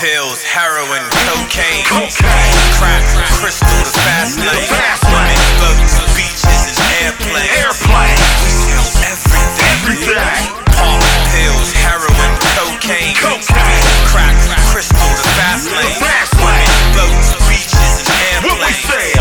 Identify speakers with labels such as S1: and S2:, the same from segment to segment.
S1: pills, heroin, cocaine, crack, crystal, the fast lane, women, boats, beaches, and airplanes. We sell everything. Pop, pills, heroin, cocaine, crack, crystal, the fast lane, women, boats, beaches, and airplanes.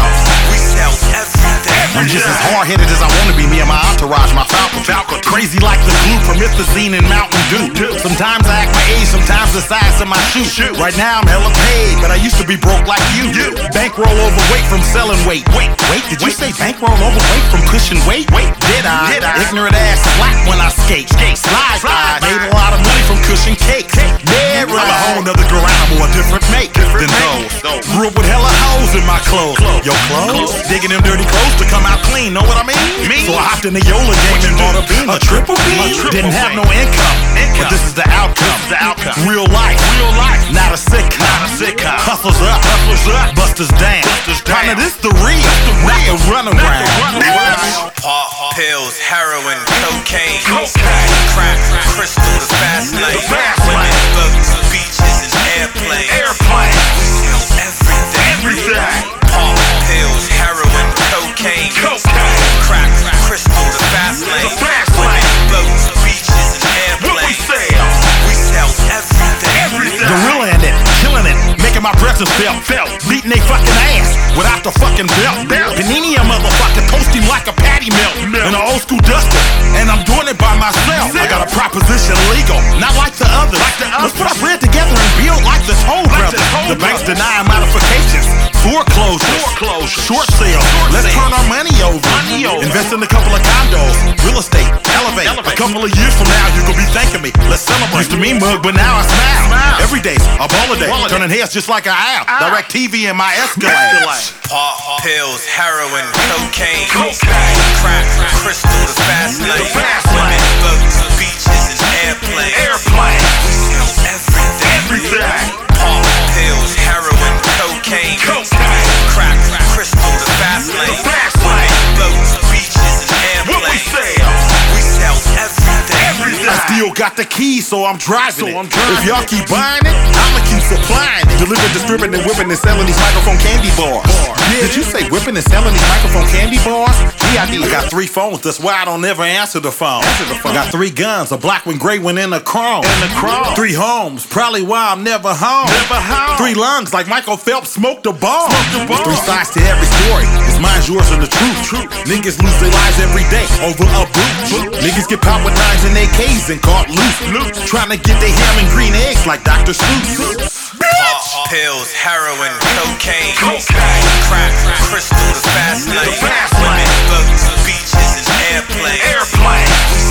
S1: We sell everything.
S2: I'm just as hard-headed as I wanna be, me and my entourage, my Falcon. Crazy like the glue, promethazine and Mountain Dew. Sometimes I act my age, sometimes the size of my shoe. Right now I'm hella paid, but I used to be broke like you. Bankroll overweight from selling weight. Wait, did you say bankroll overweight from pushing weight? Did I? Ignorant ass slack when I skate. Slide. Made a lot of money from cushion cake. Yeah, right. I'm a whole nother girl animal, a different make than those. Grew up with hella hoes in my clothes. Yo, clothes? Digging them dirty clothes to come out clean, know what I mean? So I hopped in the Yola game and bought a beam. A triple beam? Didn't have no income, but this is the outcome. Real life, not a sitcom. Hustles up, busters down. Partner, this the real, not the runaround.
S1: Pop, pills, heroin, cocaine, crack, crystal, the fast lane, women, boats, beaches, and airplanes. We sell everything. Pop, pills, heroin, cocaine, crack, crystal, the fast lane, women, boats, beaches, and airplanes. We sell everything.
S2: Gorilla in it, killing it, making my presence felt. Beating they fucking ass without the fucking belt. Panini a motherfucker, toast him like a patty melt. And an old school duster, and I'm doing it by myself. I got a proposition legal, not like the others. Let's put our bread together and build like the Toll Brothers. The banks denying modifications, foreclosures, short sales. Let's turn our money over. Invest in a couple of condos, real estate, elevate. A couple of years from now, you gon' be thanking me. Let's celebrate. Used to me mug, but now I smile. Every day's a baller day, turning heads just like I am. Direct TV in my Escalade.
S1: Pop, pills, heroin, cocaine, crack, crystal, the fast lane, women, boats, beaches, and airplanes. We sell everything. Pop, pills, heroin, cocaine, crack, crystal, the fast lane, women, boats, beaches, and airplanes. We sell everything.
S2: I still got the keys, so I'm driving it. If y'all keep buying it, I'ma keep supplying it. Delivering, distributing, whipping, and selling these microphone candy bars. Did you say whipping and selling these microphone candy bars? Yeah, I did. I got 3 phones, that's why I don't ever answer the phone. I got 3 guns, a black one, gray one, and a chrome. 3 homes, probably why I'm never home. 3 lungs, like Michael Phelps smoked a bomb. 3 sides to every story. It's mine, yours, and the truth. Niggas lose their lives every day over a boot. Niggas get popped with 9s and AKs and caught loose. Trying to get their ham and green eggs like Dr. Seuss.
S1: Pop, pills, heroin, cocaine, crack, crystal, the fast lane, women, boats, beaches, and airplanes.